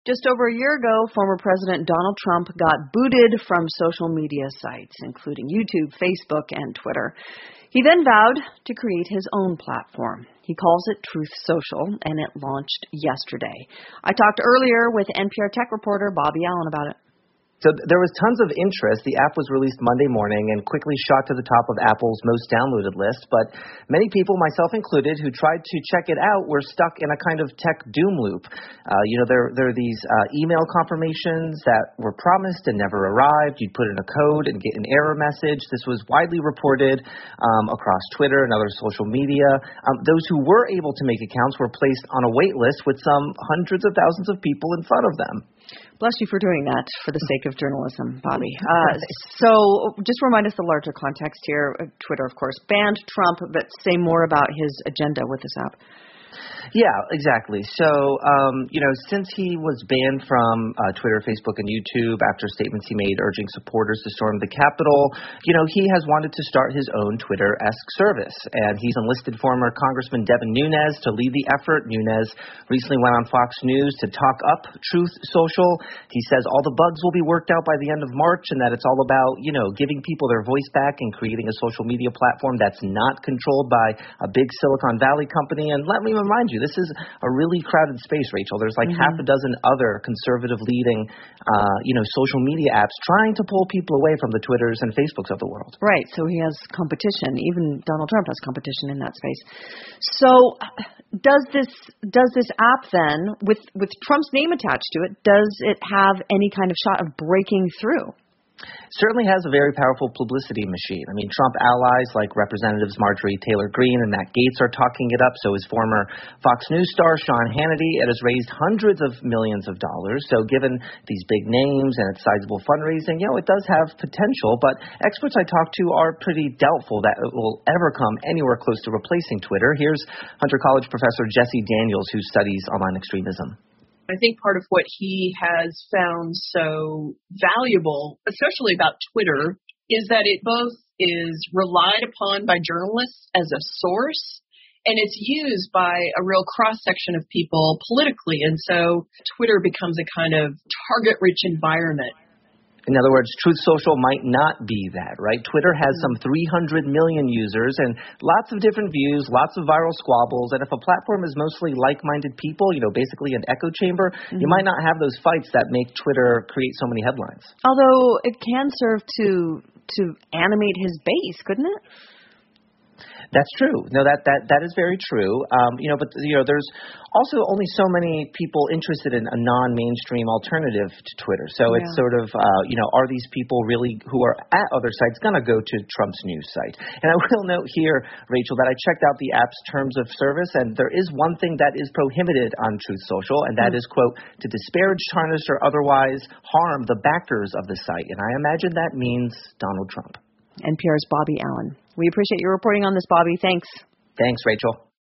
Just over a year ago, former President Donald Trump got booted from social media sites, including YouTube, Facebook, and Twitter. He then vowed to create his own platform. He calls it Truth Social, and it launched yesterday. I talked earlier with NPR tech reporter Bobby Allen about it. So there was tons of interest. The app was released Monday morning and quickly shot to the top of Apple's most downloaded list. But many people, myself included, who tried to check it out were stuck in a kind of tech doom loop. There are these email confirmations that were promised and never arrived. You'd put in a code and get an error message. This was widely reported across Twitter and other social media. Those who were able to make accounts were placed on a wait list with some hundreds of thousands of people in front of them. Bless you for doing that for the sake of journalism, Bobby. So just remind us the larger context here. Twitter, of course, banned Trump, but say more about his agenda with this app. Yeah, exactly. So, since he was banned from Twitter, Facebook, and YouTube after statements he made urging supporters to storm the Capitol, he has wanted to start his own Twitter-esque service. And he's enlisted former Congressman Devin Nunes to lead the effort. Nunes recently went on Fox News to talk up Truth Social. He says all the bugs will be worked out by the end of March and that it's all about, giving people their voice back and creating a social media platform that's not controlled by a big Silicon Valley company. And let me remind you, this is a really crowded space, Rachel. There's like half a dozen other conservative leading, social media apps trying to pull people away from the Twitters and Facebooks of the world. Right. So he has competition. Even Donald Trump has competition in that space. So does this app then, with Trump's name attached to it, does it have any kind of shot of breaking through? Certainly has a very powerful publicity machine. I mean, Trump allies like Representatives Marjorie Taylor Greene and Matt Gaetz are talking it up. So is former Fox News star Sean Hannity. It has raised hundreds of millions of dollars. So given these big names and its sizable fundraising, it does have potential. But experts I talked to are pretty doubtful that it will ever come anywhere close to replacing Twitter. Here's Hunter College professor Jesse Daniels, who studies online extremism. I think part of what he has found so valuable, especially about Twitter, is that it both is relied upon by journalists as a source, and it's used by a real cross-section of people politically. And so Twitter becomes a kind of target-rich environment. In other words, Truth Social might not be that, right? Twitter has some 300 million users and lots of different views, lots of viral squabbles. And if a platform is mostly like-minded people, basically an echo chamber, you might not have those fights that make Twitter create so many headlines. Although it can serve to animate his base, couldn't it? That's true. No, that is very true. But there's also only so many people interested in a non-mainstream alternative to Twitter. So it's sort of, are these people really who are at other sites going to go to Trump's news site? And I will note here, Rachel, that I checked out the app's terms of service, and there is one thing that is prohibited on Truth Social, and that is, quote, to disparage, tarnish, or otherwise harm the backers of the site. And I imagine that means Donald Trump. NPR's Bobby Allen. We appreciate your reporting on this, Bobby. Thanks. Thanks, Rachel.